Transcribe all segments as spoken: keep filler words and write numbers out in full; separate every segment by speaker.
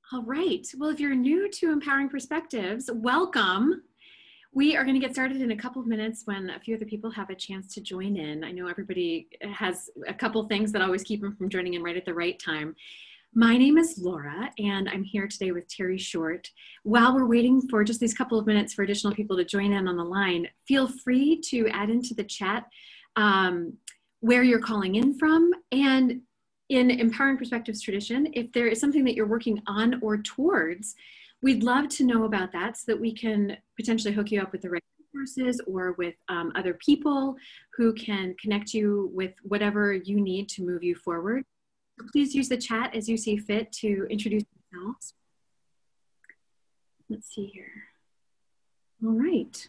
Speaker 1: All right. Well, if you're new to Empowering Perspectives, welcome. We are going to get started in a couple of minutes when a few other people have a chance to join in. I know everybody has a couple things that always keep them from joining in right at the right time. My name is Laura, and I'm here today with Terry Short. While we're waiting for just these couple of minutes for additional people to join in on the line, feel free to add into the chat um, where you're calling in from. And in Empowering Perspectives tradition, if there is something that you're working on or towards, we'd love to know about that so that we can potentially hook you up with the right resources or with um, other people who can connect you with whatever you need to move you forward. So please use the chat as you see fit to introduce yourselves. Let's see here. All right.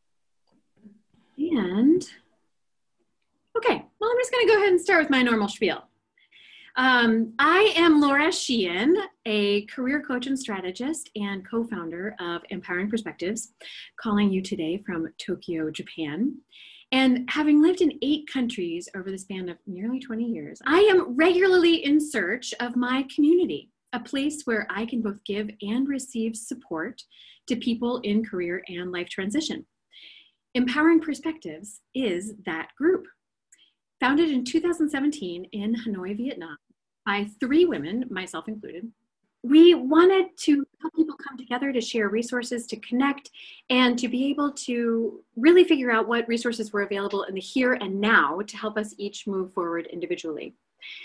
Speaker 1: And, okay, well, I'm just gonna go ahead and start with my normal spiel. Um, I am Laura Sheehan, a career coach and strategist and co-founder of Empowering Perspectives, calling you today from Tokyo, Japan. And having lived in eight countries over the span of nearly twenty years, I am regularly in search of my community, a place where I can both give and receive support to people in career and life transition. Empowering Perspectives is that group. Founded in two thousand seventeen in Hanoi, Vietnam, by three women, myself included, we wanted to help people come together to share resources, to connect, and to be able to really figure out what resources were available in the here and now to help us each move forward individually.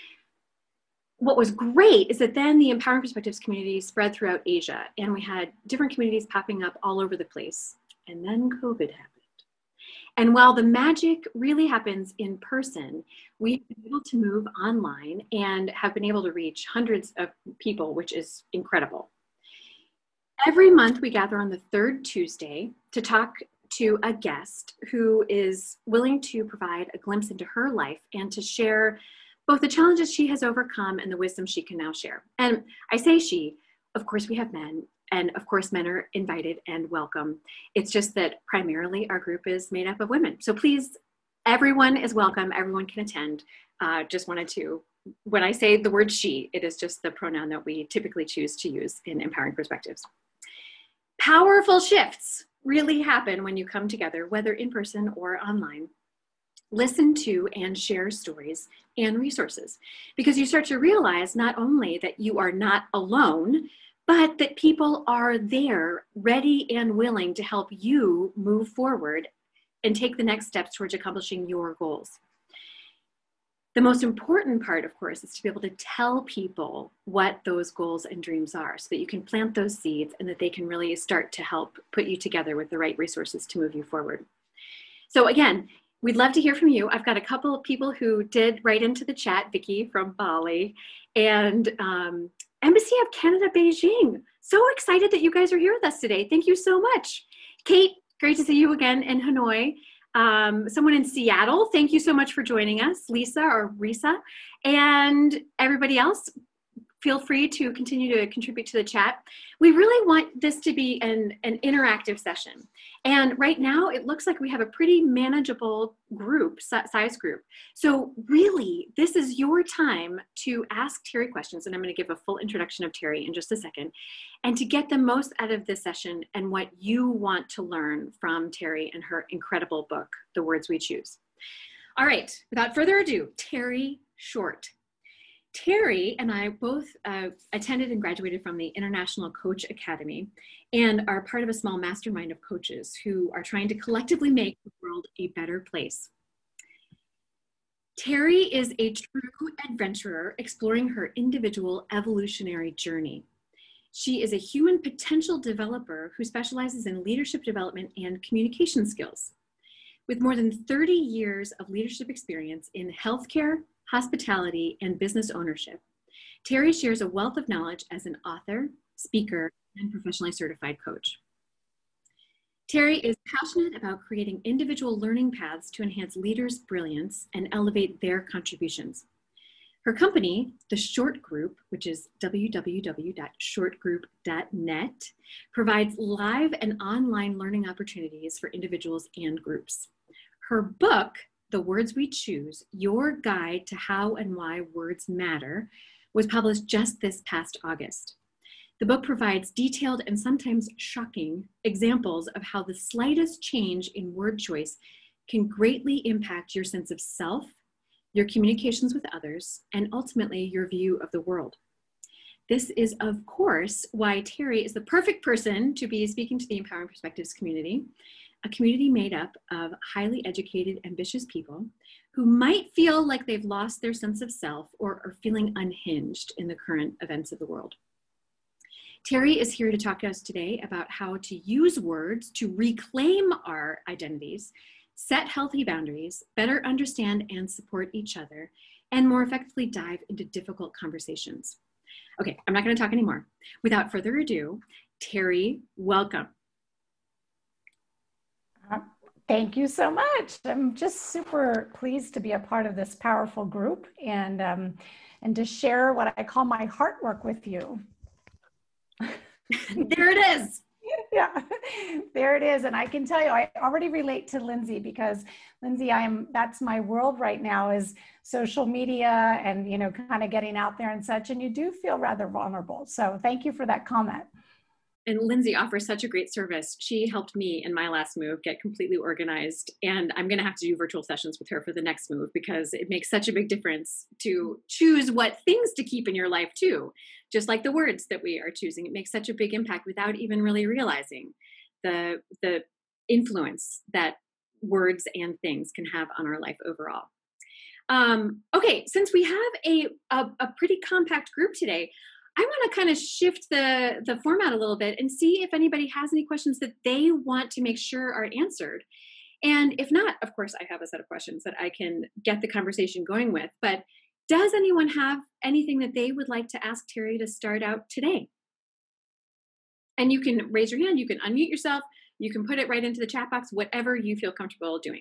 Speaker 1: What was great is that then the Empowering Perspectives community spread throughout Asia, and we had different communities popping up all over the place. And then COVID happened. And while the magic really happens in person, we've been able to move online and have been able to reach hundreds of people, which is incredible. Every month we gather on the third Tuesday to talk to a guest who is willing to provide a glimpse into her life and to share both the challenges she has overcome and the wisdom she can now share. And I say she, of course we have men. And of course, men are invited and welcome. It's just that primarily our group is made up of women. So please, everyone is welcome. Everyone can attend. Uh, just wanted to, when I say the word she, it is just the pronoun that we typically choose to use in Empowering Perspectives. Powerful shifts really happen when you come together, whether in person or online. Listen to and share stories and resources, because you start to realize not only that you are not alone, but that people are there ready and willing to help you move forward and take the next steps towards accomplishing your goals. The most important part, of course, is to be able to tell people what those goals and dreams are so that you can plant those seeds and that they can really start to help put you together with the right resources to move you forward. So again, we'd love to hear from you. I've got a couple of people who did write into the chat, Vicky from Bali, and um, Embassy of Canada, Beijing. So excited that you guys are here with us today. Thank you so much. Kate, great to see you again in Hanoi. Um, someone in Seattle, thank you so much for joining us. Lisa or Risa. And everybody else, feel free to continue to contribute to the chat. We really want this to be an, an interactive session. And right now, it looks like we have a pretty manageable group, size group. So really, this is your time to ask Terry questions. And I'm going to give a full introduction of Terry in just a second. And to get the most out of this session and what you want to learn from Terry and her incredible book, The Words We Choose. All right, without further ado, Terry Short. Terry and I both uh, attended and graduated from the International Coach Academy and are part of a small mastermind of coaches who are trying to collectively make the world a better place. Terry is a true adventurer exploring her individual evolutionary journey. She is a human potential developer who specializes in leadership development and communication skills. With more than thirty years of leadership experience in healthcare, hospitality, and business ownership, Terry shares a wealth of knowledge as an author, speaker, and professionally certified coach. Terry is passionate about creating individual learning paths to enhance leaders' brilliance and elevate their contributions. Her company, The Short Group, which is w w w dot short group dot net, provides live and online learning opportunities for individuals and groups. Her book, The Words We Choose, Your Guide to How and Why Words Matter, was published just this past August. The book provides detailed and sometimes shocking examples of how the slightest change in word choice can greatly impact your sense of self, your communications with others, and ultimately your view of the world. This is, of course, why Terry is the perfect person to be speaking to the Empowering Perspectives community, a community made up of highly educated, ambitious people who might feel like they've lost their sense of self or are feeling unhinged in the current events of the world. Terry is here to talk to us today about how to use words to reclaim our identities, set healthy boundaries, better understand and support each other, and more effectively dive into difficult conversations. Okay, I'm not going to talk anymore. Without further ado, Terry, welcome.
Speaker 2: Uh, thank you so much. I'm just super pleased to be a part of this powerful group and, um, and to share what I call my heart work with you.
Speaker 1: There it is.
Speaker 2: Yeah, there it is. And I can tell you, I already relate to Lindsay because Lindsay, I'm, that's my world right now is social media and, you know, kind of getting out there and such. And you do feel rather vulnerable. So thank you for that comment.
Speaker 1: And Lindsay offers such a great service. She helped me in my last move get completely organized. And I'm going to have to do virtual sessions with her for the next move because it makes such a big difference to choose what things to keep in your life too. Just like the words that we are choosing, it makes such a big impact without even really realizing the, the influence that words and things can have on our life overall. Um, okay, since we have a, a, a pretty compact group today, I want to kind of shift the, the format a little bit and see if anybody has any questions that they want to make sure are answered. And if not, of course, I have a set of questions that I can get the conversation going with. But does anyone have anything that they would like to ask Terry to start out today? And you can raise your hand, you can unmute yourself, you can put it right into the chat box, whatever you feel comfortable doing.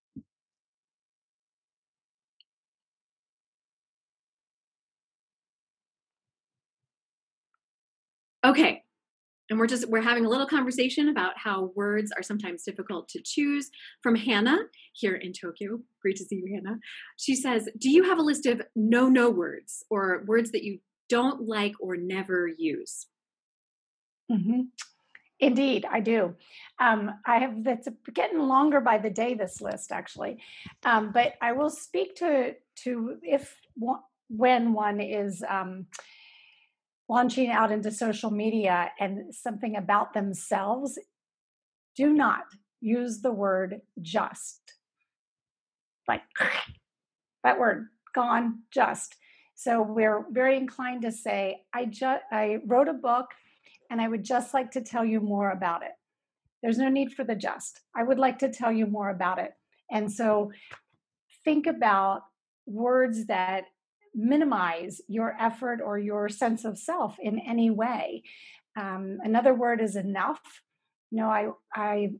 Speaker 1: Okay, and we're just, we're having a little conversation about how words are sometimes difficult to choose. From Hannah here in Tokyo. Great to see you, Hannah. She says, do you have a list of no-no words or words that you don't like or never use?
Speaker 2: Mm-hmm. Indeed, I do. Um, I have, that's getting longer by the day, this list actually. Um, but I will speak to, to if, when one is, um, launching out into social media and something about themselves, do not use the word just. Like that word, gone, just. So we're very inclined to say, I just, I wrote a book and I would just like to tell you more about it. There's no need for the just. I would like to tell you more about it. And so think about words that minimize your effort or your sense of self in any way. Um, another word is enough. You know, I, I,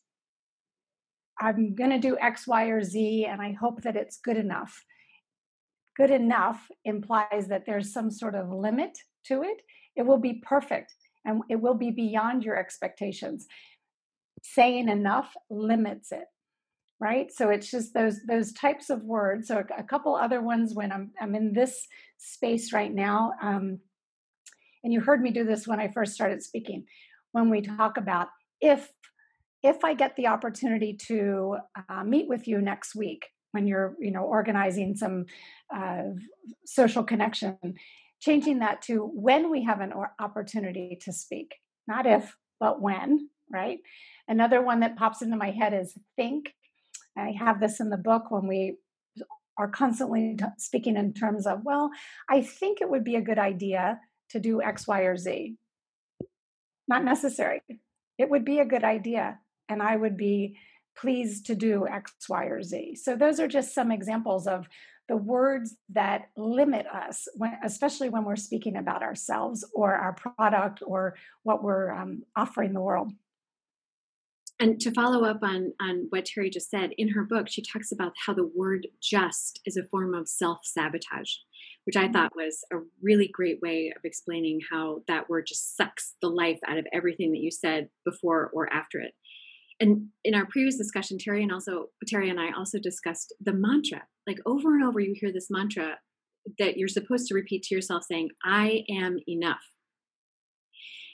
Speaker 2: I'm going to do X, Y, or Z, and I hope that it's good enough. Good enough implies that there's some sort of limit to it. It will be perfect, and it will be beyond your expectations. Saying enough limits it. Right? So it's just those those types of words. So a, a couple other ones when I'm I'm in this space right now. Um, and you heard me do this when I first started speaking. When we talk about if if I get the opportunity to uh, meet with you next week when you're you know organizing some uh, social connection, changing that to when we have an or- opportunity to speak, not if but when. Right? Another one that pops into my head is think. I have this in the book when we are constantly t- speaking in terms of, well, I think it would be a good idea to do X, Y, or Z. Not necessary. It would be a good idea, and I would be pleased to do X, Y, or Z. So those are just some examples of the words that limit us, when, especially when we're speaking about ourselves or our product or what we're um, offering the world.
Speaker 1: And to follow up on, on what Terry just said, in her book, she talks about how the word just is a form of self-sabotage, which I thought was a really great way of explaining how that word just sucks the life out of everything that you said before or after it. And in our previous discussion, Terry and also Terry and I also discussed the mantra. Like over and over, you hear this mantra that you're supposed to repeat to yourself saying, I am enough.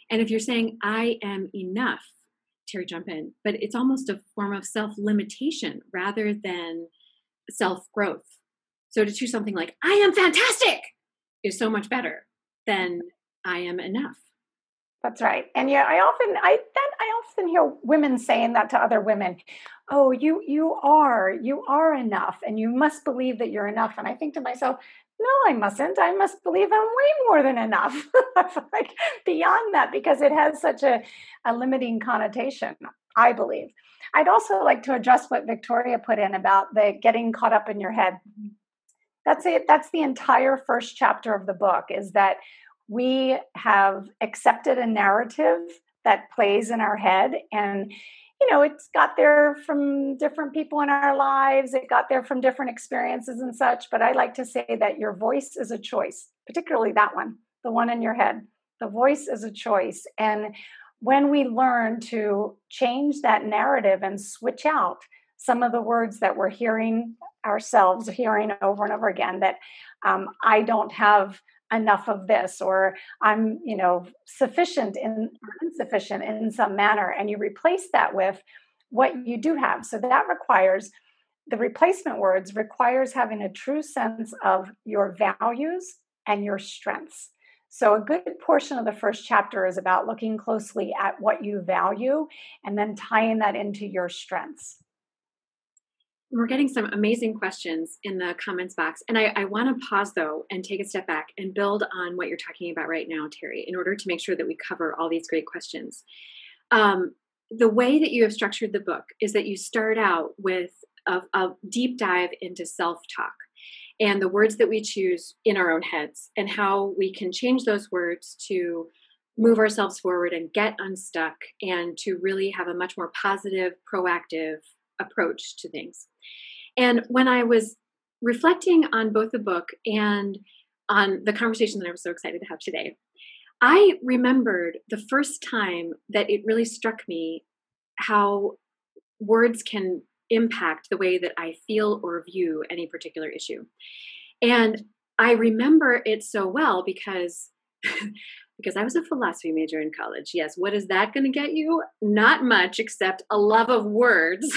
Speaker 1: And if you're saying, I am enough, Terry, jump in, but it's almost a form of self-limitation rather than self-growth. So to choose something like, I am fantastic is so much better than I am enough.
Speaker 2: That's right. And yeah, I often I that I often hear women saying that to other women. Oh, you you are, you are enough and you must believe that you're enough. And I think to myself, no, I mustn't. I must believe I'm way more than enough. Like beyond that, because it has such a, a limiting connotation, I believe. I'd also like to address what Victoria put in about the getting caught up in your head. That's it. That's the entire first chapter of the book, is that we have accepted a narrative that plays in our head. And, you know, it's got there from different people in our lives. It got there from different experiences and such. But I like to say that your voice is a choice, particularly that one, the one in your head. The voice is a choice. And when we learn to change that narrative and switch out some of the words that we're hearing ourselves, hearing over and over again, that um, I don't have enough of this, or I'm, you know, sufficient in or insufficient in some manner, and you replace that with what you do have. So that requires, the replacement words requires having a true sense of your values and your strengths. So a good portion of the first chapter is about looking closely at what you value and then tying that into your strengths.
Speaker 1: We're getting some amazing questions in the comments box. And I, I want to pause, though, and take a step back and build on what you're talking about right now, Terry, in order to make sure that we cover all these great questions. Um, the way that you have structured the book is that you start out with a, a deep dive into self-talk and the words that we choose in our own heads and how we can change those words to move ourselves forward and get unstuck and to really have a much more positive, proactive approach to things. And when I was reflecting on both the book and on the conversation that I was so excited to have today, I remembered the first time that it really struck me how words can impact the way that I feel or view any particular issue. And I remember it so well because because I was a philosophy major in college. Yes, what is that going to get you? Not much, except a love of words.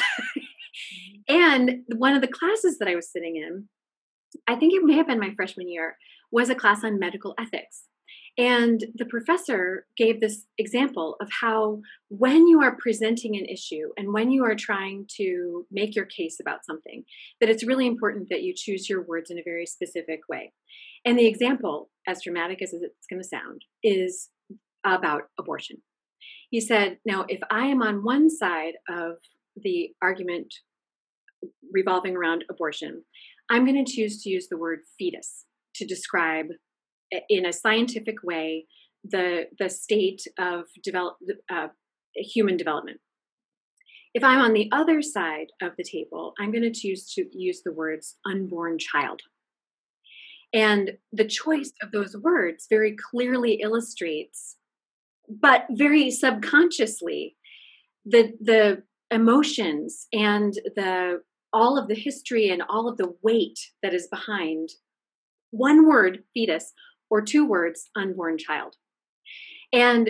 Speaker 1: And one of the classes that I was sitting in, I think it may have been my freshman year, was a class on medical ethics. And the professor gave this example of how when you are presenting an issue and when you are trying to make your case about something, that it's really important that you choose your words in a very specific way. And the example, as dramatic as it's going to sound, is about abortion. He said, now, if I am on one side of the argument revolving around abortion, I'm going to choose to use the word fetus to describe in a scientific way the, the state of develop, uh, human development. If I'm on the other side of the table, I'm going to choose to use the words unborn child. And the choice of those words very clearly illustrates, but very subconsciously, the the emotions and the all of the history and all of the weight that is behind one word, fetus, or two words, unborn child. And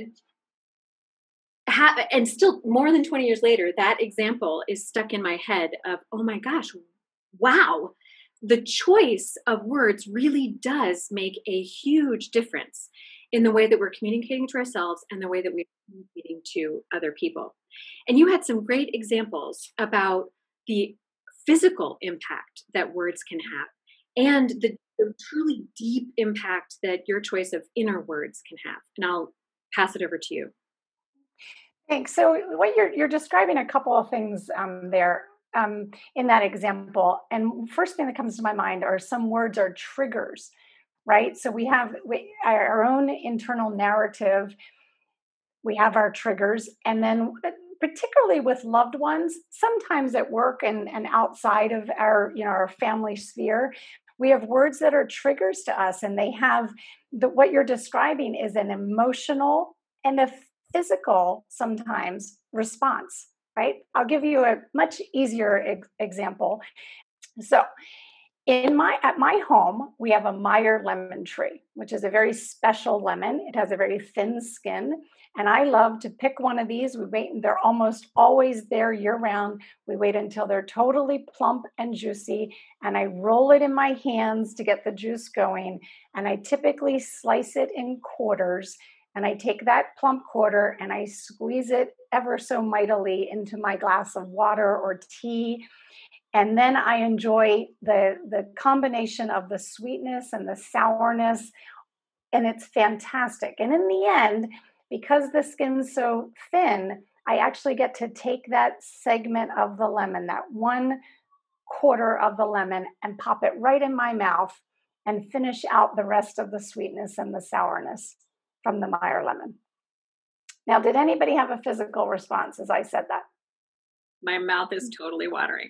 Speaker 1: ha- and still more than twenty years later, that example is stuck in my head of, oh my gosh, wow. The choice of words really does make a huge difference in the way that we're communicating to ourselves and the way that we're communicating to other people. And you had some great examples about the physical impact that words can have and the, the truly deep impact that your choice of inner words can have. And I'll pass it over to you.
Speaker 2: Thanks. So what you're you're describing a couple of things um, there. Um, in that example. And first thing that comes to my mind are some words are triggers, right? So we have we, our own internal narrative, we have our triggers, and then particularly with loved ones, sometimes at work and, and outside of our, you know, our family sphere, we have words that are triggers to us, and they have the, what you're describing is an emotional and a physical sometimes response. Right? I'll give you a much easier ex- example. So, In my at my home, we have a Meyer lemon tree, which is a very special lemon. It has a very thin skin, and I love to pick one of these. We wait, and they're almost always there year round. We wait until they're totally plump and juicy, and I roll it in my hands to get the juice going. And I typically slice it in quarters, and I take that plump quarter and I squeeze it ever so mightily into my glass of water or tea, and then I enjoy the the combination of the sweetness and the sourness, and it's fantastic. And in the end, because the skin's so thin, I actually get to take that segment of the lemon, that one quarter of the lemon, and pop it right in my mouth and finish out the rest of the sweetness and the sourness from the Meyer lemon. Now, did anybody have a physical response as I said that?
Speaker 1: My mouth is totally watering.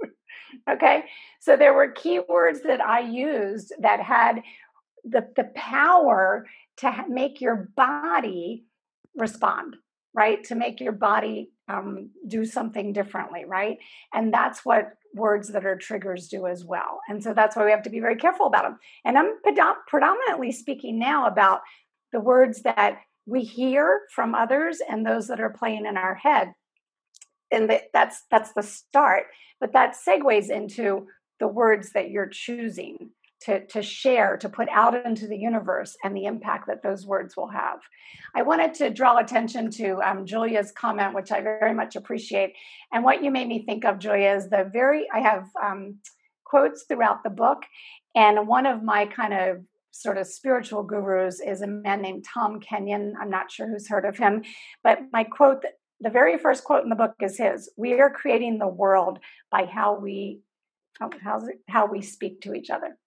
Speaker 2: Okay, so there were keywords that I used that had the, the power to ha- make your body respond, right? To make your body um, do something differently, right? And that's what words that are triggers do as well. And so that's why we have to be very careful about them. And I'm predom- predominantly speaking now about the words that we hear from others and those that are playing in our head. And the, that's that's the start, but that segues into the words that you're choosing to, to share, to put out into the universe, and the impact that those words will have. I wanted to draw attention to um, Julia's comment, which I very much appreciate. And what you made me think of, Julia, is the very, I have um, quotes throughout the book, and one of my kind of sort of spiritual gurus is a man named Tom Kenyon. I'm not sure who's heard of him, but my quote, the very first quote in the book is his: "We are creating the world by how we how, how we speak to each other."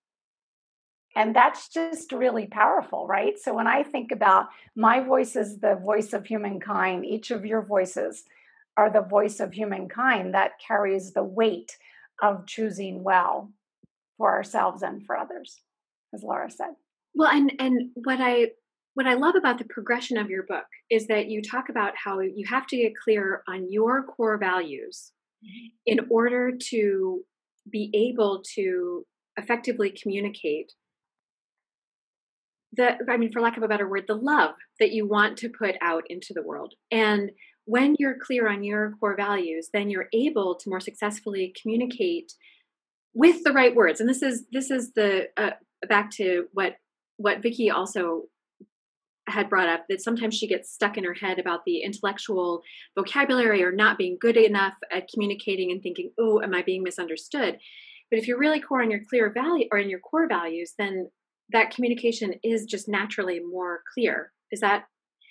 Speaker 2: And that's just really powerful, right? So when I think about my voice is the voice of humankind, each of your voices are the voice of humankind that carries the weight of choosing well for ourselves and for others, as Laura said.
Speaker 1: Well, and and what I what I love about the progression of your book is that you talk about how you have to get clear on your core values in order to be able to effectively communicate the, I mean, for lack of a better word, the love that you want to put out into the world. And when you're clear on your core values, then you're able to more successfully communicate with the right words. And this is this is the uh, back to what what Vicki also had brought up, that sometimes she gets stuck in her head about the intellectual vocabulary or not being good enough at communicating and thinking, oh, am I being misunderstood? But if you're really core on your clear value or in your core values, then that communication is just naturally more clear. Is that,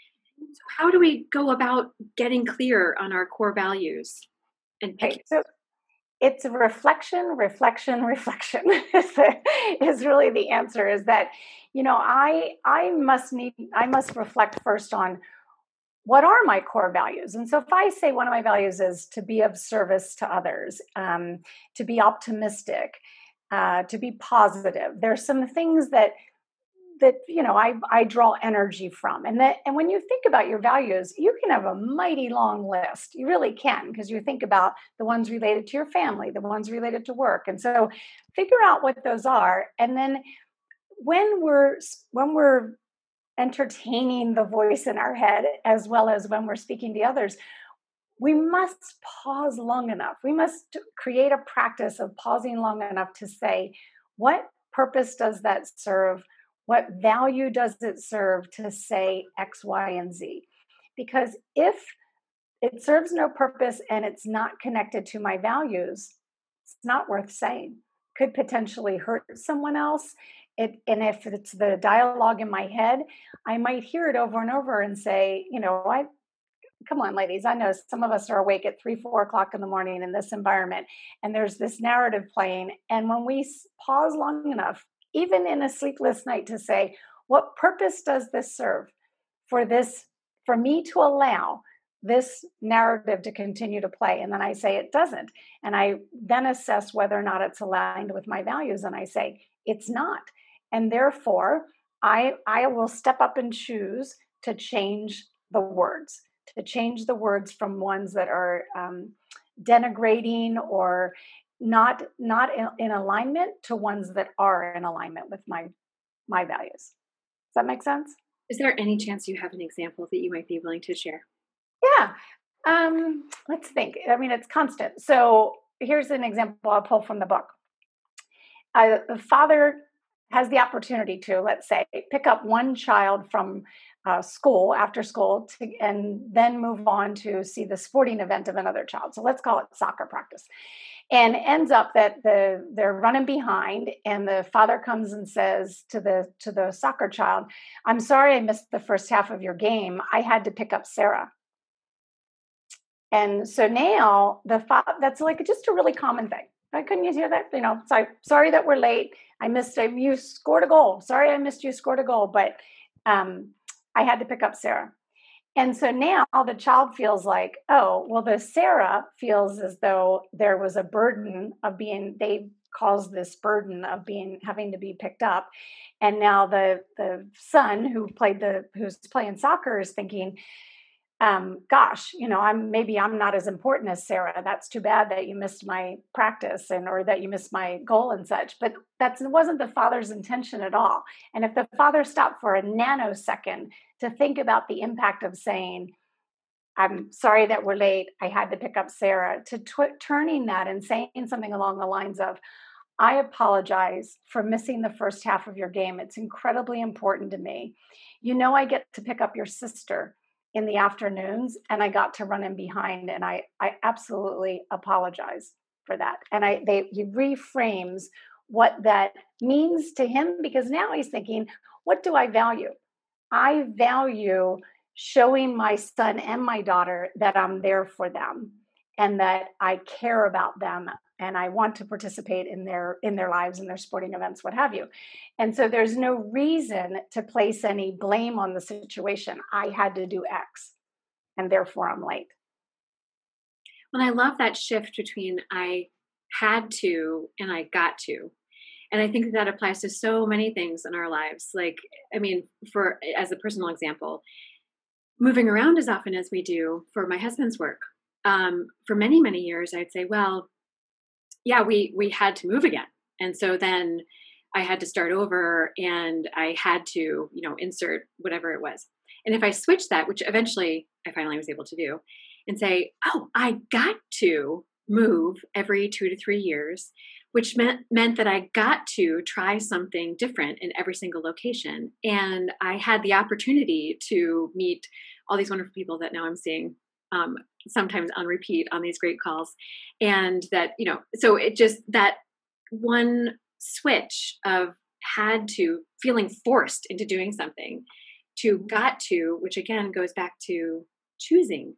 Speaker 1: so how do we go about getting clear on our core values? And
Speaker 2: Okay, so it's a reflection, reflection, reflection is, the, is really the answer. Is that, you know, I I must need I must reflect first on what are my core values. And so if I say one of my values is to be of service to others, um, to be optimistic, uh, to be positive, there's some things that that you know I I draw energy from. And that and when you think about your values, you can have a mighty long list. You really can, because you think about the ones related to your family, the ones related to work. And so figure out what those are. And then when we're when we're entertaining the voice in our head, as well as when we're speaking to others, we must pause long enough. We must create a practice of pausing long enough to say, what purpose does that serve? What value does it serve to say X, Y, and Z? Because if it serves no purpose and it's not connected to my values, it's not worth saying. Could potentially hurt someone else. It, and if it's the dialogue in my head, I might hear it over and over and say, you know, I come on, ladies. I know some of us are awake at three, four o'clock in the morning in this environment, and there's this narrative playing. And when we pause long enough, even in a sleepless night, to say, what purpose does this serve for this, for me to allow this narrative to continue to play? And then I say it doesn't. And I then assess whether or not it's aligned with my values. And I say, it's not. And therefore, I, I will step up and choose to change the words, to change the words from ones that are um, denigrating or not not in, in alignment to ones that are in alignment with my my values. Does that make sense?
Speaker 1: Is there any chance you have an example that you might be willing to share?
Speaker 2: Yeah. Um, let's think. I mean, it's constant. So here's an example I'll pull from the book. Uh, the father has the opportunity to, let's say, pick up one child from uh, school after school to, and then move on to see the sporting event of another child. So let's call it soccer practice. And ends up that the they're running behind, and the father comes and says to the to the soccer child, "I'm sorry I missed the first half of your game. I had to pick up Sarah." And so now the fa- that's like just a really common thing. Right? Couldn't you hear that? You know, sorry, sorry that we're late. I missed. You scored a goal. Sorry, I missed you. Scored a goal, but um, I had to pick up Sarah. And so now the child feels like, oh, well, the Sarah feels as though there was a burden of being. They caused this burden of being having to be picked up, and now the the son who played the who's playing soccer is thinking, um, gosh, you know, I'm maybe I'm not as important as Sarah. That's too bad that you missed my practice and or that you missed my goal and such. But that wasn't the father's intention at all. And if the father stopped for a nanosecond to think about the impact of saying, "I'm sorry that we're late. I had to pick up Sarah," to tw- turning that and saying something along the lines of, "I apologize for missing the first half of your game. It's incredibly important to me. You know, I get to pick up your sister in the afternoons, and I got to run in behind, and I, I absolutely apologize for that." And I, they, he reframes what that means to him, because now he's thinking, what do I value? I value showing my son and my daughter that I'm there for them and that I care about them and I want to participate in their in their lives and their sporting events, what have you. And so there's no reason to place any blame on the situation. I had to do X and therefore I'm late.
Speaker 1: Well, I love that shift between I had to and I got to. And I think that, that applies to so many things in our lives. Like, I mean, for as a personal example, moving around as often as we do for my husband's work, um, for many, many years, I'd say, well, yeah, we we had to move again. And so then I had to start over and I had to, you know, insert whatever it was. And if I switched that, which eventually I finally was able to do, and say, oh, I got to move every two to three years, which meant meant that I got to try something different in every single location. And I had the opportunity to meet all these wonderful people that now I'm seeing, um, sometimes on repeat on these great calls. And that, you know, so it just that one switch of had to feeling forced into doing something to got to, which again goes back to choosing.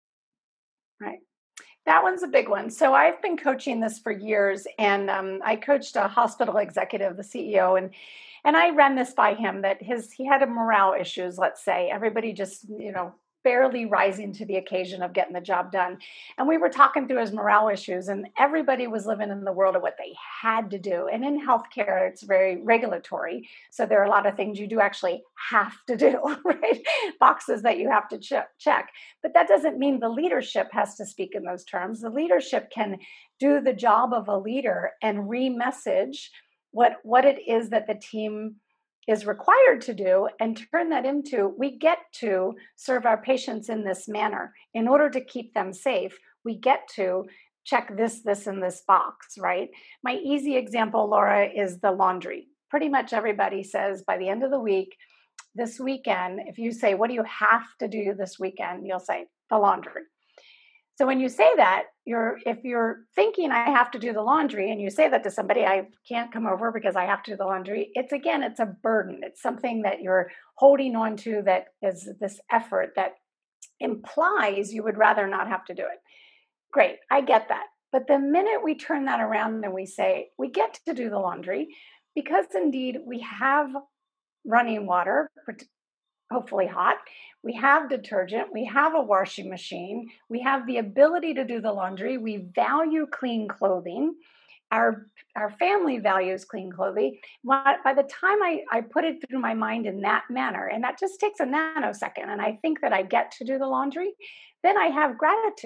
Speaker 2: Right. That one's a big one. So I've been coaching this for years, and um, I coached a hospital executive, the C E O, and and I ran this by him that his he had a morale issues. Let's say everybody just you know barely rising to the occasion of getting the job done, and we were talking through his morale issues, and everybody was living in the world of what they had to do. And in healthcare, it's very regulatory, so there are a lot of things you do actually have to do, right? Boxes that you have to ch- check. But that doesn't mean the leadership has to speak in those terms. The leadership can do the job of a leader and re-message what, what it is that the team is required to do and turn that into, we get to serve our patients in this manner. In order to keep them safe, we get to check this, this, and this box, right? My easy example, Laura, is the laundry. Pretty much everybody says by the end of the week, this weekend, if you say, what do you have to do this weekend? You'll say the laundry. So when you say that, you're if you're thinking I have to do the laundry and you say that to somebody, I can't come over because I have to do the laundry. It's again, it's a burden. It's something that you're holding on to that is this effort that implies you would rather not have to do it. Great, I get that. But the minute we turn that around and we say, we get to do the laundry because indeed we have running water, hopefully hot. We have detergent. We have a washing machine. We have the ability to do the laundry. We value clean clothing. Our, our family values clean clothing. By the time I, I put it through my mind in that manner, and that just takes a nanosecond, and I think that I get to do the laundry, then I have gratitude.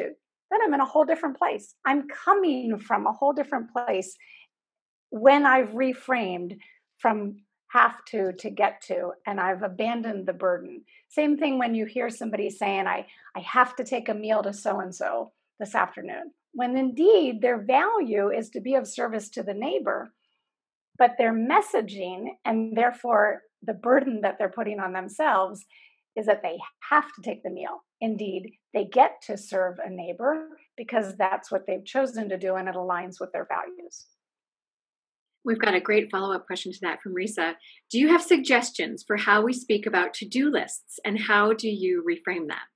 Speaker 2: then I'm in a whole different place. I'm coming from a whole different place when I've reframed from have to to get to, and I've abandoned the burden. Same thing when you hear somebody saying, I, I have to take a meal to so and so this afternoon, when indeed their value is to be of service to the neighbor, but their messaging and therefore the burden that they're putting on themselves is that they have to take the meal. Indeed, they get to serve a neighbor because that's what they've chosen to do and it aligns with their values.
Speaker 1: We've got a great follow-up question to that from Risa. Do you have suggestions for how we speak about to-do lists, and how do you reframe that?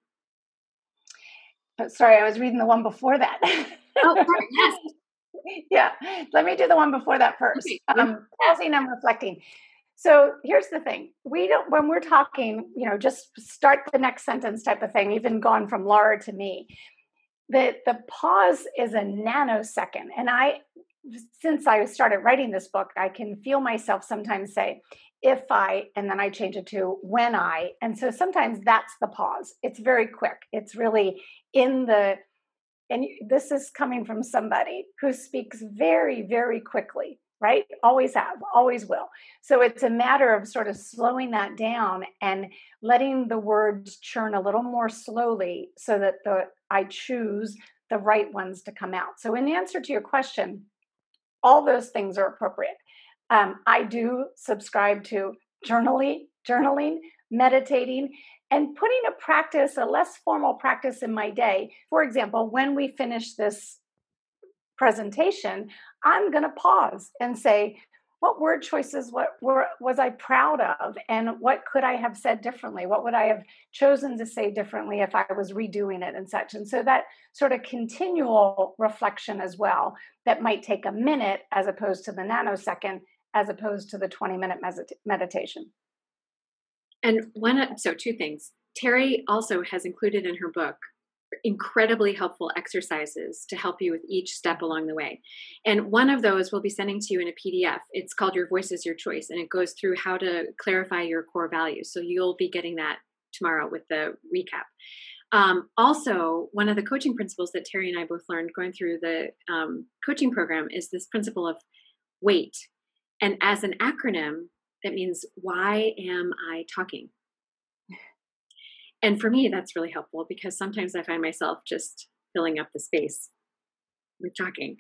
Speaker 2: Oh, sorry, I was reading the one before that.
Speaker 1: Oh, sorry, yes.
Speaker 2: Yeah, let me do the one before that first.
Speaker 1: Okay.
Speaker 2: Um, pausing and reflecting. So here's the thing. We don't, when we're talking, you know, just start the next sentence type of thing, even gone from Laura to me. The, the pause is a nanosecond. And I, since I started writing this book, I can feel myself sometimes say, if I, and then I change it to when I. And so sometimes that's the pause. It's very quick. It's really in the, and this is coming from somebody who speaks very, very quickly, right? Always have, always will. So it's a matter of sort of slowing that down and letting the words churn a little more slowly so that the I choose the right ones to come out. So in answer to your question, all those things are appropriate. Um, I do subscribe to journaling, journaling, meditating, and putting a practice, a less formal practice in my day. For example, when we finish this presentation, I'm going to pause and say, what word choices what were, was I proud of? And what could I have said differently? What would I have chosen to say differently if I was redoing it and such? And so that sort of continual reflection as well, that might take a minute as opposed to the nanosecond, as opposed to the twenty minute medita- meditation.
Speaker 1: And one, so two things. Terry also has included in her book incredibly helpful exercises to help you with each step along the way. And one of those we'll be sending to you in a P D F. It's called Your Voice is Your Choice, and it goes through how to clarify your core values. So you'll be getting that tomorrow with the recap. Um, also, one of the coaching principles that Terry and I both learned going through the um, coaching program is this principle of WAIT. And as an acronym, that means, why am I talking? And for me, that's really helpful because sometimes I find myself just filling up the space with talking.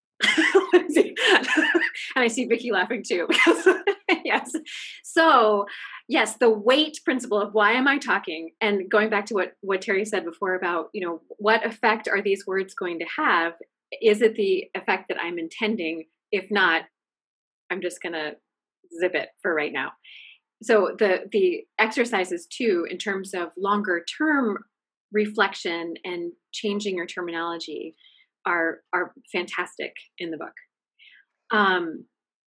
Speaker 1: And I see Vicki laughing too. Because, yes. So yes, the WAIT principle of why am I talking? And going back to what, what Terry said before about, you know, what effect are these words going to have? Is it the effect that I'm intending? If not, I'm just going to zip it for right now. So the the exercises too, in terms of longer term reflection and changing your terminology, are are fantastic in the book. Um,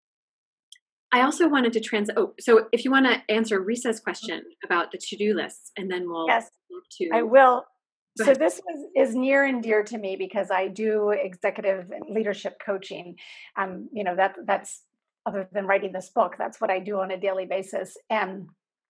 Speaker 1: I also wanted to trans. Oh, so if you want to answer Risa's question about the to do lists, and then we'll
Speaker 2: yes,
Speaker 1: look to.
Speaker 2: I will. So this was, is near and dear to me because I do executive and leadership coaching. Um, you know that that's. Other than writing this book, that's what I do on a daily basis. And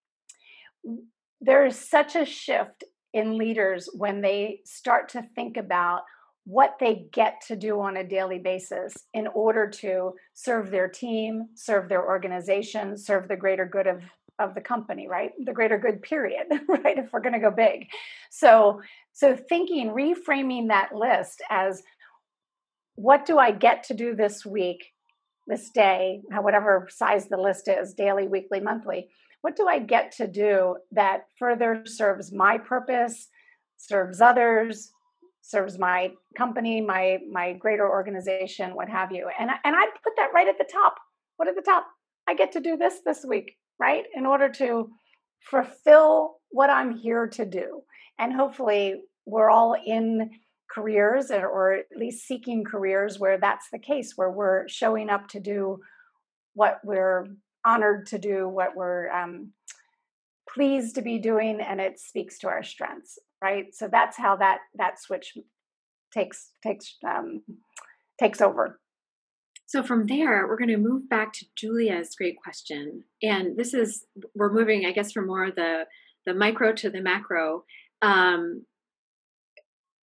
Speaker 2: there is such a shift in leaders when they start to think about what they get to do on a daily basis in order to serve their team, serve their organization, serve the greater good of, of the company, right? The greater good, period, right? If we're going to go big. So, so thinking, reframing that list as, what do I get to do this week, this day, whatever size the list is, daily, weekly, monthly, what do I get to do that further serves my purpose, serves others, serves my company, my my greater organization, what have you. And, and I'd put that right at the top. What at the top? I get to do this this week, right? In order to fulfill what I'm here to do. And hopefully we're all in careers, or, or at least seeking careers where that's the case, where we're showing up to do what we're honored to do, what we're um, pleased to be doing, and it speaks to our strengths, right? So that's how that that switch takes takes um, takes over.
Speaker 1: So from there, we're going to move back to Julia's great question, and this is, we're moving, I guess, from more the the micro to the macro. Um,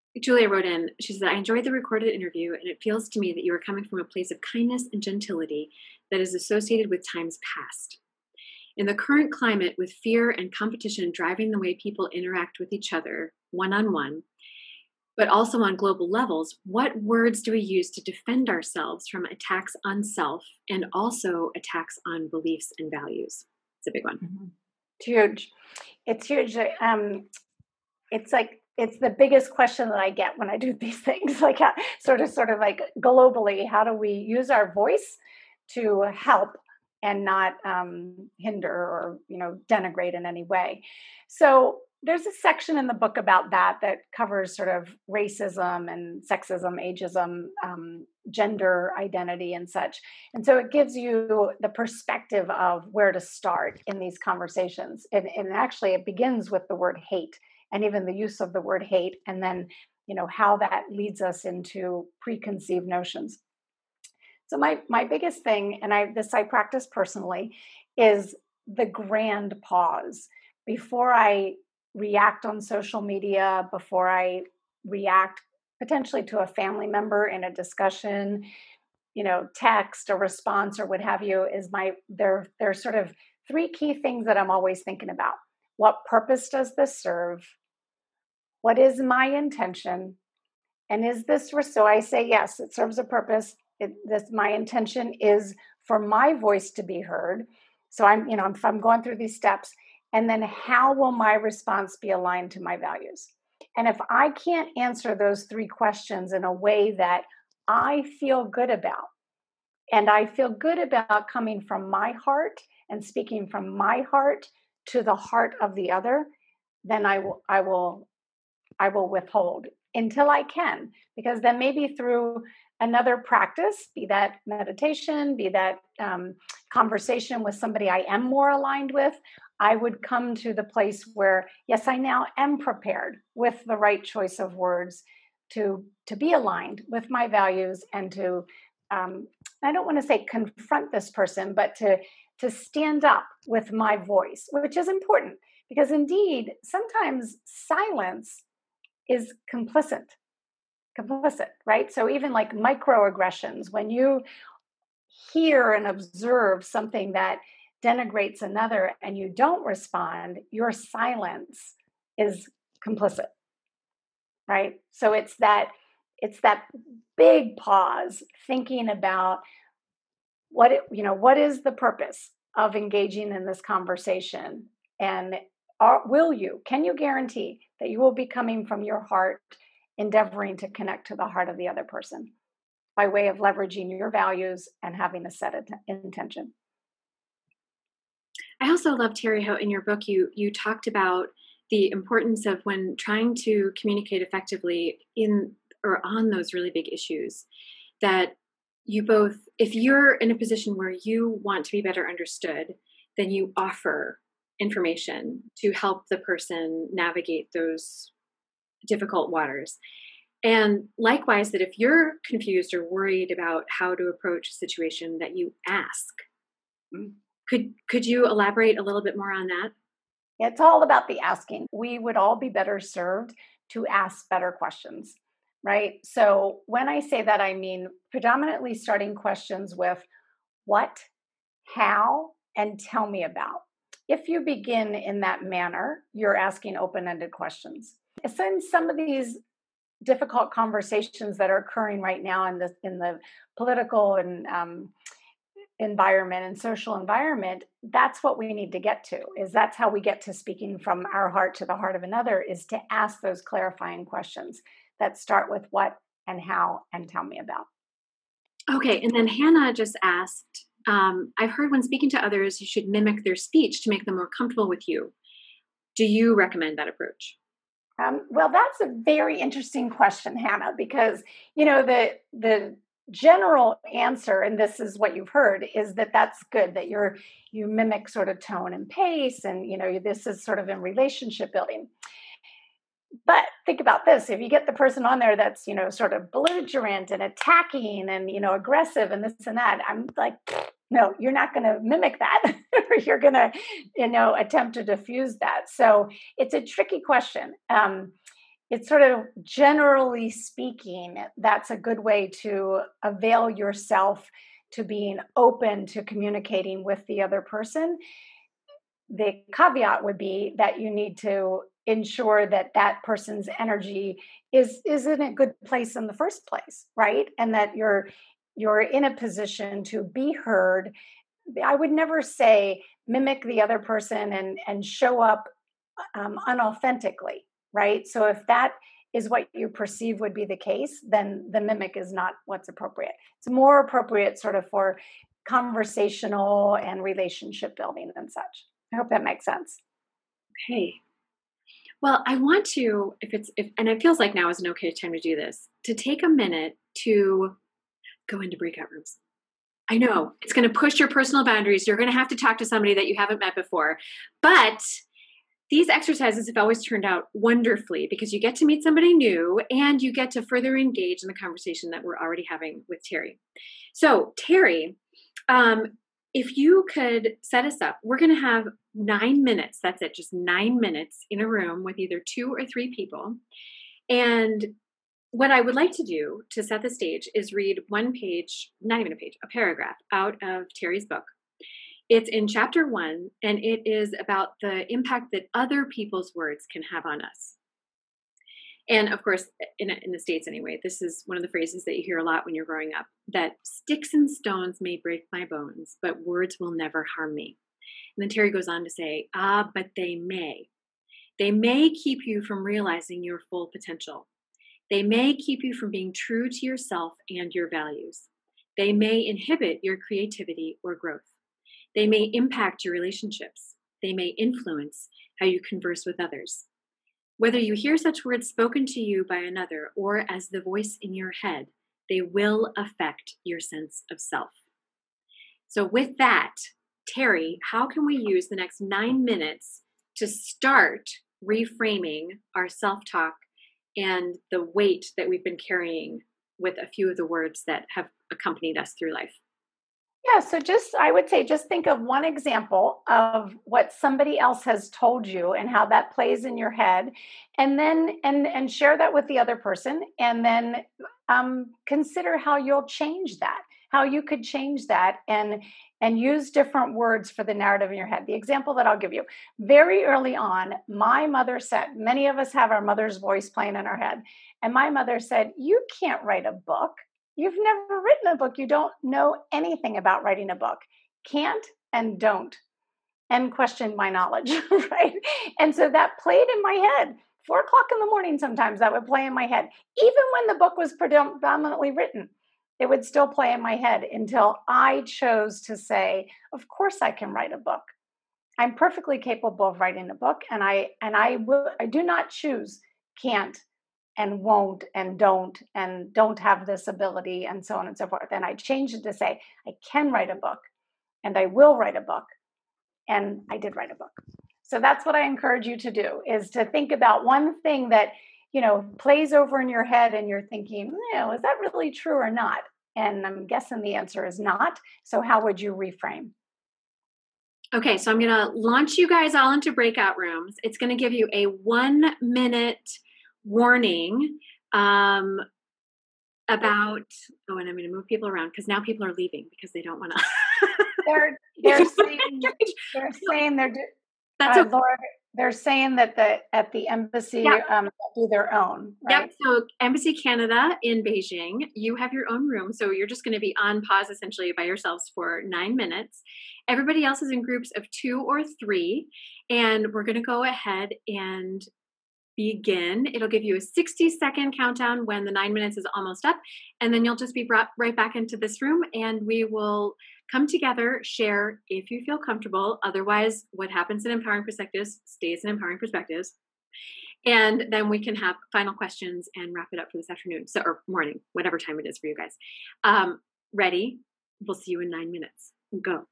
Speaker 1: Julia wrote in, she said, I enjoyed the recorded interview, and it feels to me that you are coming from a place of kindness and gentility that is associated with times past. In the current climate, with fear and competition driving the way people interact with each other one-on-one, but also on global levels, what words do we use to defend ourselves from attacks on self and also attacks on beliefs and values? It's a big one.
Speaker 2: Mm-hmm. It's huge. It's huge. Um, it's like, it's the biggest question that I get when I do these things, like how, sort of, sort of like globally, how do we use our voice to help and not um, hinder or, you know, denigrate in any way? So there's a section in the book about that that covers sort of racism and sexism, ageism, um, gender identity and such. And so it gives you the perspective of where to start in these conversations. And, and actually it begins with the word hate, and even the use of the word hate, and then, you know, how that leads us into preconceived notions. So my my biggest thing, and I this I practice personally, is the grand pause before I react on social media, before I react potentially to a family member in a discussion, you know, text or response or what have you. Is my there there's sort of three key things that I'm always thinking about. What purpose does this serve? What is my intention? And is this, so I say, yes, it serves a purpose. It, this, my intention is for my voice to be heard. So I'm, you know, if I'm going through these steps, and then how will my response be aligned to my values? And if I can't answer those three questions in a way that I feel good about, and I feel good about coming from my heart and speaking from my heart to the heart of the other, then I will, I will, I will withhold until I can, because then maybe through another practice, be that meditation, be that um, conversation with somebody I am more aligned with, I would come to the place where, yes, I now am prepared with the right choice of words to, to be aligned with my values and to, um, I don't want to say confront this person, but to, to stand up with my voice, which is important, because indeed, sometimes silence is complicit, complicit, right? So even like microaggressions, when you hear and observe something that denigrates another and you don't respond, your silence is complicit, right? So it's that, it's that big pause, thinking about what, it, you know, what is the purpose of engaging in this conversation? And are, will you, can you guarantee that you will be coming from your heart, endeavoring to connect to the heart of the other person by way of leveraging your values and having a set intention?
Speaker 1: I also love, Terry, how in your book you you talked about the importance of when trying to communicate effectively in or on those really big issues, that you both, if you're in a position where you want to be better understood, then you offer information to help the person navigate those difficult waters. And likewise, that if you're confused or worried about how to approach a situation, that you ask. Could could you elaborate a little bit more on that?
Speaker 2: It's all about the asking. We would all be better served to ask better questions, right? So when I say that, I mean predominantly starting questions with what, how, and tell me about. If you begin in that manner, you're asking open-ended questions. So in some of these difficult conversations that are occurring right now in the in the political and um, environment and social environment, that's what we need to get to. Is that's how we get to speaking from our heart to the heart of another, is to ask those clarifying questions that start with what and how and tell me about.
Speaker 1: Okay, and then Hannah just asked, um, I've heard when speaking to others, you should mimic their speech to make them more comfortable with you. Do you recommend that approach?
Speaker 2: Um, well, that's a very interesting question, Hannah, because, you know, the the general answer, and this is what you've heard, is that that's good, that you're you mimic sort of tone and pace, and, you know, this is sort of in relationship building. But think about this: if you get the person on there that's, you know, sort of belligerent and attacking and, you know, aggressive and this and that, I'm like, no, you're not going to mimic that. You're going to, you know, attempt to diffuse that. So it's a tricky question. Um, it's sort of generally speaking, that's a good way to avail yourself to being open to communicating with the other person. The caveat would be that you need to ensure that that person's energy is is in a good place in the first place, right? And that you're you're in a position to be heard. I would never say mimic the other person and and show up um, unauthentically, right? So if that is what you perceive would be the case, then the mimic is not what's appropriate. It's more appropriate sort of for conversational and relationship building and such. I hope that makes sense.
Speaker 1: Okay. Well, I want to, if it's, if, and it feels like now is an okay time to do this, to take a minute to go into breakout rooms. I know it's going to push your personal boundaries. You're going to have to talk to somebody that you haven't met before, but these exercises have always turned out wonderfully because you get to meet somebody new and you get to further engage in the conversation that we're already having with Terry. So Terry, um, if you could set us up, we're going to have nine minutes. That's it. Just nine minutes in a room with either two or three people. And what I would like to do to set the stage is read one page, not even a page, a paragraph out of Terry's book. It's in chapter one, and it is about the impact that other people's words can have on us. And of course, in, in the States anyway, this is one of the phrases that you hear a lot when you're growing up, that sticks and stones may break my bones, but words will never harm me. And then Terry goes on to say, ah, but they may. They may keep you from realizing your full potential. They may keep you from being true to yourself and your values. They may inhibit your creativity or growth. They may impact your relationships. They may influence how you converse with others. Whether you hear such words spoken to you by another or as the voice in your head, they will affect your sense of self. So with that, Terry, how can we use the next nine minutes to start reframing our self-talk and the weight that we've been carrying with a few of the words that have accompanied us through life?
Speaker 2: Yeah, so just, I would say, just think of one example of what somebody else has told you and how that plays in your head, and then and and share that with the other person, and then um, consider how you'll change that, how you could change that, and and use different words for the narrative in your head. The example that I'll give you, very early on, my mother said, many of us have our mother's voice playing in our head, and my mother said, "You can't write a book. You've never written a book. You don't know anything about writing a book. Can't and don't." And questioned my knowledge, right? And so that played in my head. Four o'clock in the morning, sometimes that would play in my head. Even when the book was predominantly written, it would still play in my head until I chose to say, of course I can write a book. I'm perfectly capable of writing a book. And I and I will I do not choose can't and won't and don't and don't have this ability and so on and so forth. And I changed it to say, I can write a book and I will write a book. And I did write a book. So that's what I encourage you to do, is to think about one thing that, you know, plays over in your head and you're thinking, no, is that really true or not? And I'm guessing the answer is not. So how would you reframe?
Speaker 1: Okay, so I'm going to launch you guys all into breakout rooms. It's going to give you a one minute warning um, about, oh, and I'm going to move people around because now people are leaving because they don't want to.
Speaker 2: they're they're saying they're saying they're
Speaker 1: That's
Speaker 2: uh,
Speaker 1: okay.
Speaker 2: Laura, they're saying that the at the embassy
Speaker 1: Yep.
Speaker 2: um, do their own. Right?
Speaker 1: Yep. So Embassy Canada in Beijing, you have your own room. So you're just going to be on pause essentially by yourselves for nine minutes. Everybody else is in groups of two or three. And we're going to go ahead and begin. It'll give you a sixty second countdown when the nine minutes is almost up. And then you'll just be brought right back into this room and we will come together, share if you feel comfortable. Otherwise, what happens in Empowering Perspectives stays in Empowering Perspectives. And then we can have final questions and wrap it up for this afternoon, so or morning, whatever time it is for you guys. Um, ready? We'll see you in nine minutes. Go.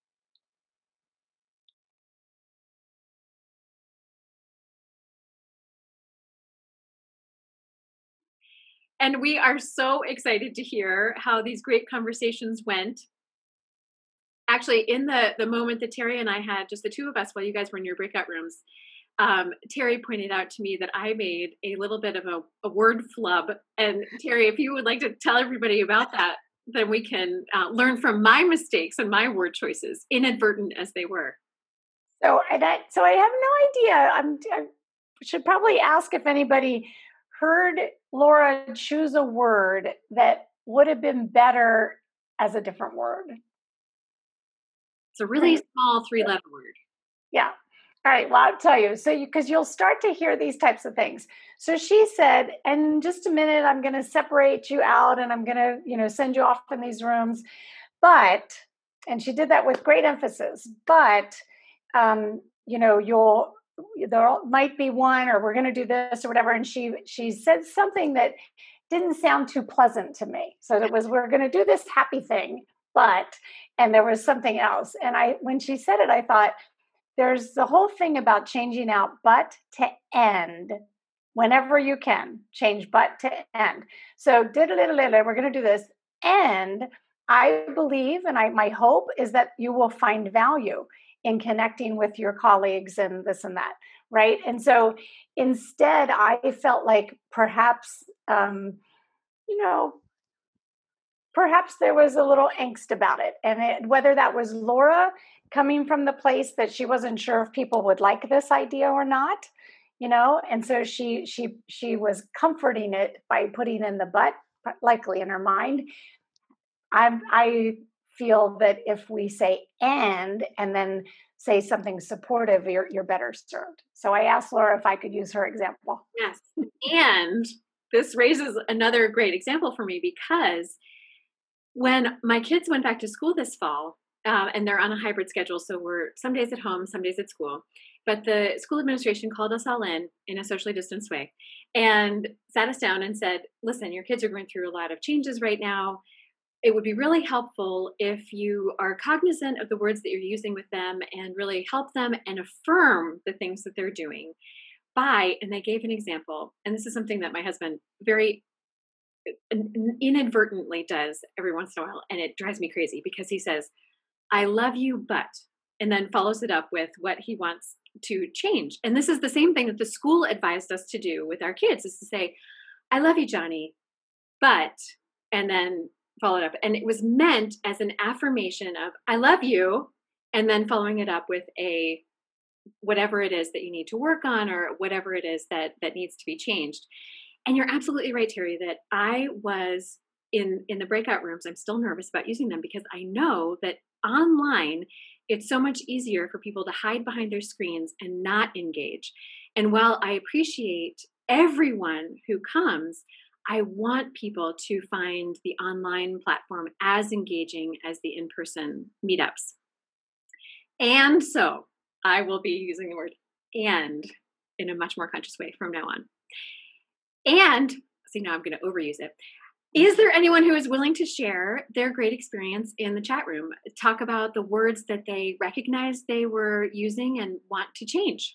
Speaker 1: And we are so excited to hear how these great conversations went. Actually, in the, the moment that Terry and I had, just the two of us while you guys were in your breakout rooms, um, Terry pointed out to me that I made a little bit of a, a word flub. And Terry, if you would like to tell everybody about that, then we can uh, learn from my mistakes and my word choices, inadvertent as they were.
Speaker 2: So I that, so I have no idea. I'm, I should probably ask if anybody heard Laura choose a word that would have been better as a different word.
Speaker 1: It's a really right. small three-letter word.
Speaker 2: Yeah. All right. Well, I'll tell you. So, because you, you'll start to hear these types of things. So she said, "In just a minute, I'm going to separate you out, and I'm going to, you know, send you off in these rooms." But, and she did that with great emphasis. But, um, you know, you'll there might be one, or we're going to do this or whatever. And she she said something that didn't sound too pleasant to me. So it was, we're going to do this happy thing, but, and there was something else. And I, when she said it, I thought, there's the whole thing about changing out but to end whenever you can. Change but to end. So we're going to do this. And I believe, and I, my hope is that you will find value in connecting with your colleagues and this and that, right? And so instead, I felt like perhaps, um, you know, perhaps there was a little angst about it. And it, whether that was Laura coming from the place that she wasn't sure if people would like this idea or not, you know, and so she she she was comforting it by putting in the but, likely in her mind. I I feel that if we say and and then say something supportive, you're you're better served. So I asked Laura if I could use her example.
Speaker 1: Yes, and this raises another great example for me, because when my kids went back to school this fall, um, and they're on a hybrid schedule, so we're some days at home, some days at school, but the school administration called us all in in a socially distanced way and sat us down and said, listen, your kids are going through a lot of changes right now. It would be really helpful if you are cognizant of the words that you're using with them and really help them and affirm the things that they're doing by, and they gave an example, and this is something that my husband very inadvertently does every once in a while, and it drives me crazy, because he says, I love you, but, and then follows it up with what he wants to change. And this is the same thing that the school advised us to do with our kids, is to say, I love you, Johnny, but, and then follow it up. And it was meant as an affirmation of, I love you, and then following it up with a, whatever it is that you need to work on, or whatever it is that, that needs to be changed. And you're absolutely right, Terry, that I was in, in the breakout rooms. I'm still nervous about using them, because I know that online, it's so much easier for people to hide behind their screens and not engage. And while I appreciate everyone who comes, I want people to find the online platform as engaging as the in-person meetups. And so I will be using the word and in a much more conscious way from now on. And see, now I'm going to overuse it. Is there anyone who is willing to share their great experience in the chat room? Talk about the words that they recognized they were using and want to change.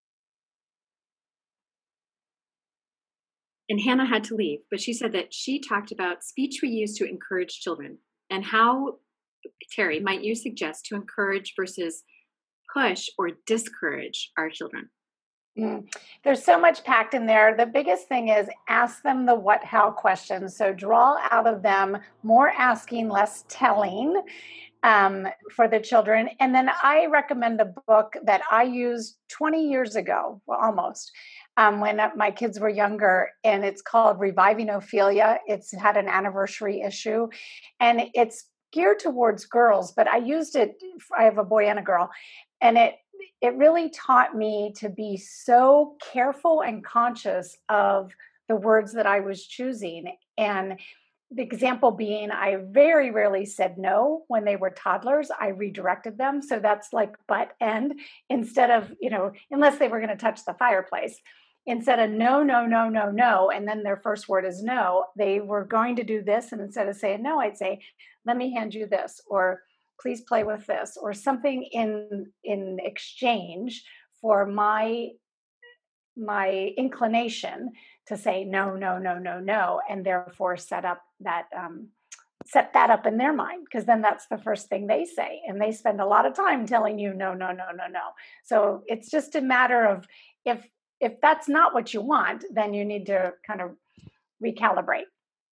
Speaker 1: And Hannah had to leave, but she said that she talked about speech we use to encourage children, and how, Terry, might you suggest to encourage versus push or discourage our children?
Speaker 2: Mm. There's so much packed in there. The biggest thing is ask them the what, how questions. So draw out of them more asking, less telling um, for the children. And then I recommend a book that I used twenty years ago, well, almost, um, when my kids were younger. And it's called Reviving Ophelia. It's had an anniversary issue. And it's geared towards girls, but I used it. I have a boy and a girl. And it it really taught me to be so careful and conscious of the words that I was choosing. And the example being, I very rarely said no when they were toddlers. I redirected them. So that's like but and instead of, you know, unless they were going to touch the fireplace. Instead of no, no, no, no, no, and then their first word is no, they were going to do this. And instead of saying no, I'd say, let me hand you this, or please play with this, or something in in exchange for my my inclination to say no, no, no, no, no, and therefore set up that um, set that up in their mind, because then that's the first thing they say. And they spend a lot of time telling you, no, no, no, no, no. So it's just a matter of if if that's not what you want, then you need to kind of recalibrate.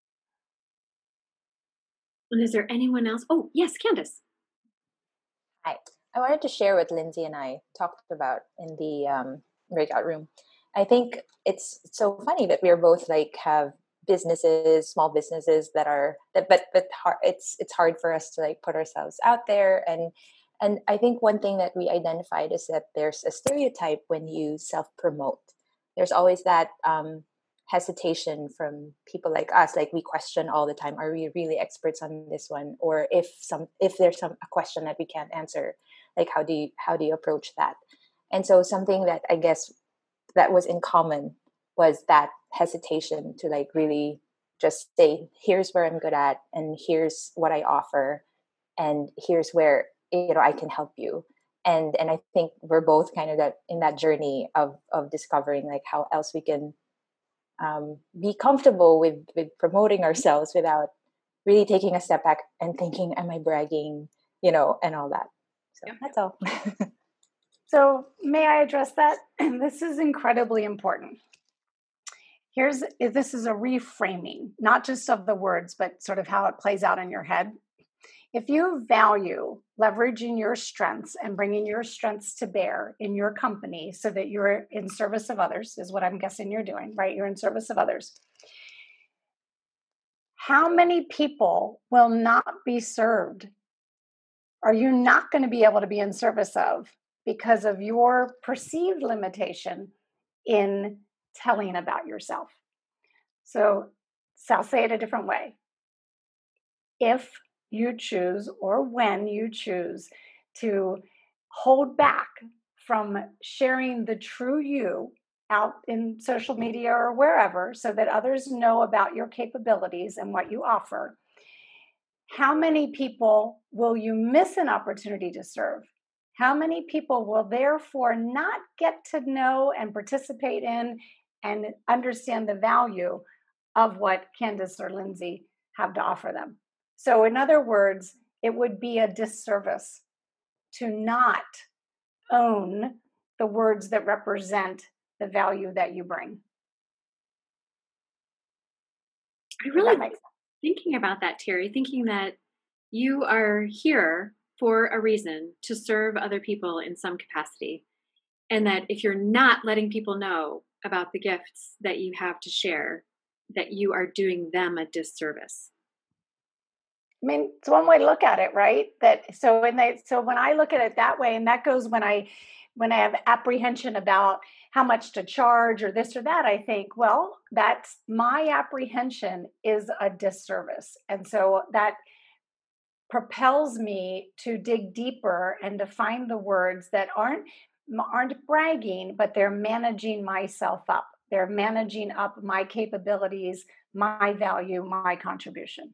Speaker 1: And is there anyone else? Oh, yes, Candace.
Speaker 3: Hi. I wanted to share what Lindsay and I talked about in the um, breakout room. I think it's so funny that we're both like have businesses, small businesses that are that, but but hard, it's it's hard for us to like put ourselves out there. And and I think one thing that we identified is that there's a stereotype when you self promote. There's always that um, hesitation from people like us. Like we question all the time: are we really experts on this one? Or if some if there's some a question that we can't answer, like how do you how do you approach that? And so something that I guess that was in common was that hesitation to like really just say, here's where I'm good at, and here's what I offer, and here's where, you know, I can help you. And and I think we're both kind of that in that journey of of discovering like how else we can um, be comfortable with with promoting ourselves without really taking a step back and thinking, am I bragging, you know, and all that. So yep. That's all.
Speaker 2: So may I address that? This is incredibly important. Here's, this is a reframing, not just of the words, but sort of how it plays out in your head. If you value leveraging your strengths and bringing your strengths to bear in your company so that you're in service of others, is what I'm guessing you're doing, right? You're in service of others. How many people will not be served? Are you not going to be able to be in service of because of your perceived limitation in telling about yourself? So, so I'll say it a different way. If you choose, or when you choose, to hold back from sharing the true you out in social media or wherever so that others know about your capabilities and what you offer, how many people will you miss an opportunity to serve? How many people will therefore not get to know and participate in and understand the value of what Candace or Lindsay have to offer them? So in other words, it would be a disservice to not own the words that represent the value that you bring.
Speaker 1: I really thinking about that, Terry, thinking that you are here for a reason to serve other people in some capacity. And that if you're not letting people know about the gifts that you have to share, that you are doing them a disservice.
Speaker 2: I mean, it's one way to look at it, right? That so when they so when I look at it that way, and that goes when I when I have apprehension about how much to charge or this or that, I think, well, that's my apprehension is a disservice. And so that propels me to dig deeper and to find the words that aren't aren't bragging, but they're managing myself up. They're managing up my capabilities, my value, my contribution.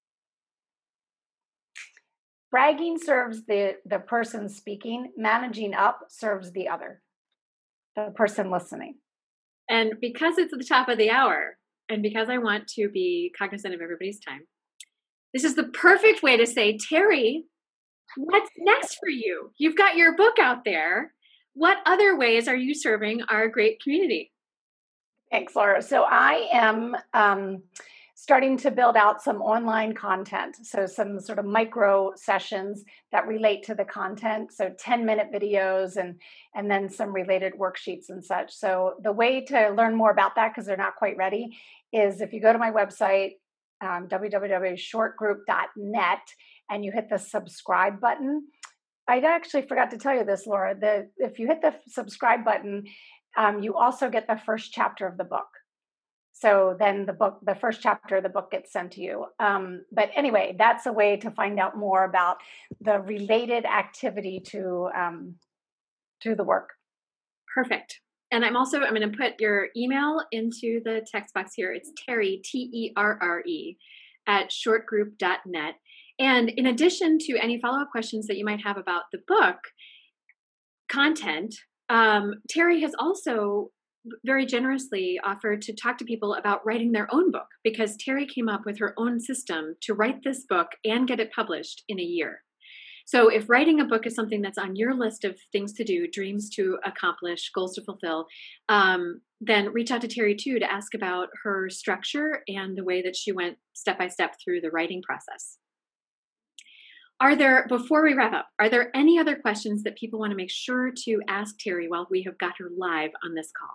Speaker 2: Bragging serves the, the person speaking. Managing up serves the other, the person listening.
Speaker 1: And because it's at the top of the hour, and because I want to be cognizant of everybody's time, this is the perfect way to say, Terry, what's next for you? You've got your book out there. What other ways are you serving our great community?
Speaker 2: Thanks, Laura. So I am um, starting to build out some online content. So some sort of micro sessions that relate to the content. So ten minute videos and, and then some related worksheets and such. So the way to learn more about that, because they're not quite ready, is if you go to my website, um, w w w dot short group dot net, and you hit the subscribe button. I actually forgot to tell you this, Laura. The, if you hit the subscribe button, um, you also get the first chapter of the book. So then the book, the first chapter of the book gets sent to you. Um, but anyway, that's a way to find out more about the related activity to um, to the work.
Speaker 1: Perfect. And I'm also, I'm going to put your email into the text box here. It's Terry, T E R R E, at short group dot net. And in addition to any follow-up questions that you might have about the book content, um, Terry has also very generously offered to talk to people about writing their own book, because Terry came up with her own system to write this book and get it published in a year. So if writing a book is something that's on your list of things to do, dreams to accomplish, goals to fulfill, um, then reach out to Terry too to ask about her structure and the way that she went step by step through the writing process. Are there, before we wrap up, are there any other questions that people want to make sure to ask Terry while we have got her live on this call?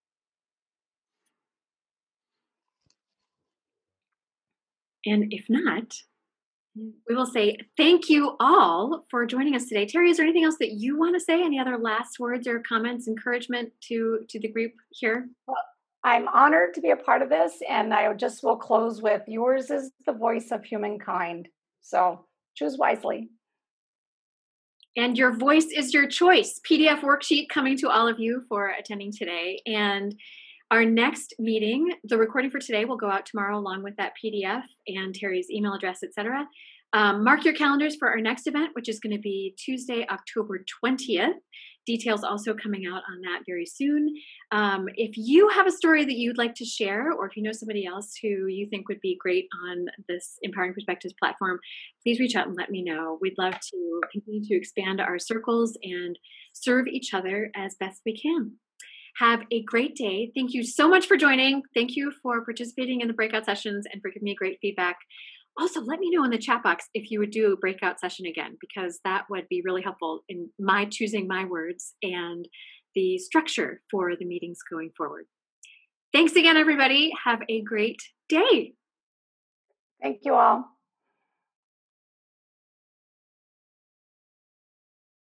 Speaker 1: And if not, we will say thank you all for joining us today. Terry, is there anything else that you want to say? Any other last words or comments, encouragement to, to the group here?
Speaker 2: Well, I'm honored to be a part of this, and I just will close with, yours is the voice of humankind. So choose wisely.
Speaker 1: And your voice is your choice. P D F worksheet coming to all of you for attending today. And our next meeting, the recording for today, will go out tomorrow along with that P D F and Terry's email address, et cetera. Um, mark your calendars for our next event, which is going to be Tuesday, October twentieth. Details also coming out on that very soon. Um, if you have a story that you'd like to share, or if you know somebody else who you think would be great on this Empowering Perspectives platform, please reach out and let me know. We'd love to continue to expand our circles and serve each other as best we can. Have a great day. Thank you so much for joining. Thank you for participating in the breakout sessions and for giving me great feedback. Also, let me know in the chat box if you would do a breakout session again, because that would be really helpful in my choosing my words and the structure for the meetings going forward. Thanks again, everybody. Have a great day.
Speaker 2: Thank you all.